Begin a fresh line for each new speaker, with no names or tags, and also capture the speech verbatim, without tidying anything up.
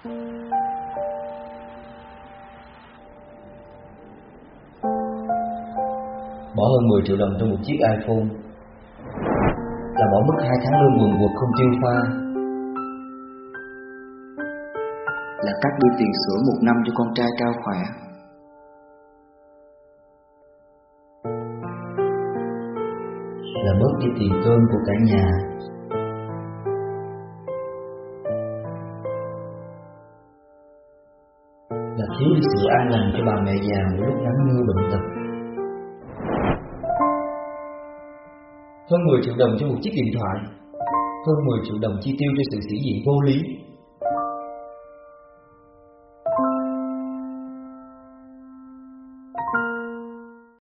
Bỏ hơn mười triệu đồng trong một chiếc iPhone là bỏ mất hai tháng lương quần quật không tiêu pha,
là cắt đưa tiền sữa một năm cho con trai Cao khỏe,
là bớt đi tiền cơm của cả nhà, là thiếu đi sự an lành cho bà mẹ già mỗi lúc nắng mưa bệnh tật. Hơn mười triệu đồng cho một chiếc điện thoại, hơn mười triệu đồng chi tiêu cho sự sĩ diện vô lý,